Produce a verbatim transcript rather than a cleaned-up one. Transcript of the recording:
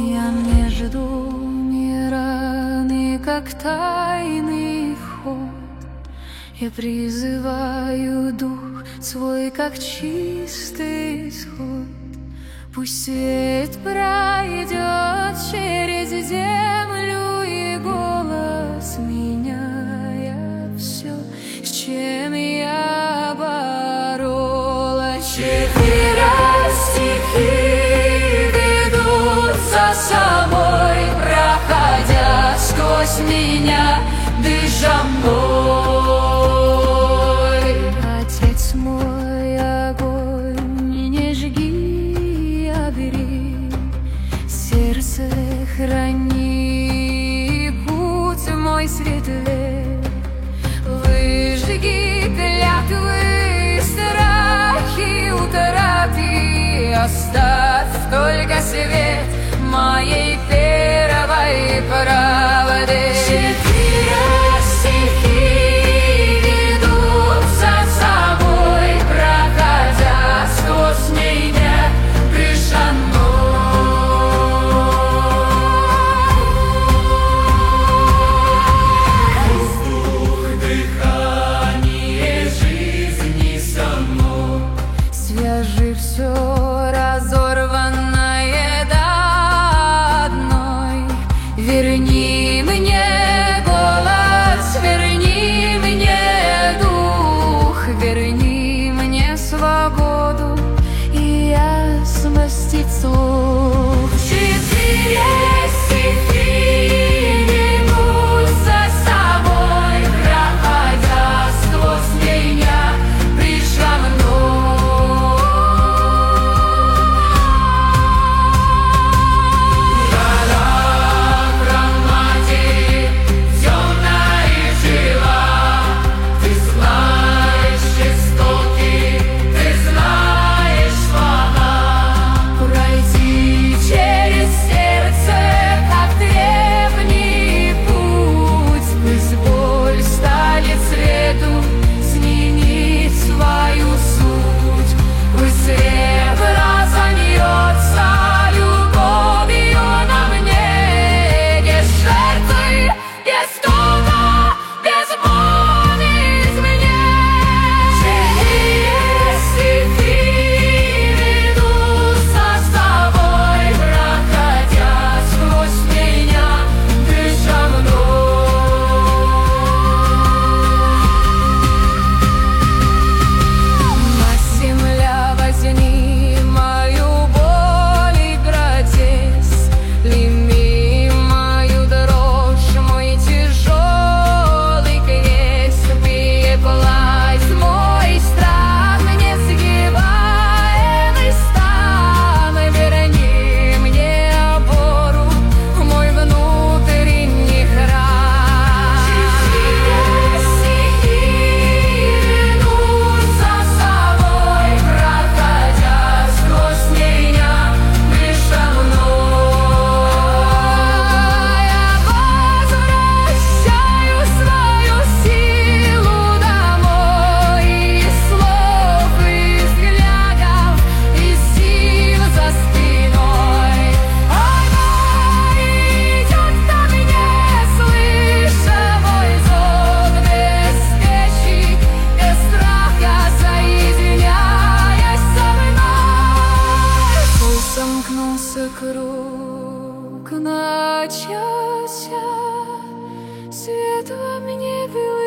Я между мирами, как тайный ход. Я призываю дух свой, как чистый исход. Пусть свет пройдет через землю, и голос меняя все, с чем я боролась. Четыре стихи ведут за собой, проходя сквозь меня, дыша мной. Отец мой, огонь не жги, огри, сердце храни, путь мой светлей. Выжги клятвы, страхи утопи, оставь только свет моей первой правды. Четыре стихи ведут за собой, проходя сквозь меня, дыша мной. Воздух, дыхание жизни со мной. Свяжи все разорванное до одной. Верни мне голос, верни мне дух, верни мне свободу и ясность слух. Четыре стихи ведут за собой, проходя сквозь меня, пришла мной. Круг начался, свет во мне был.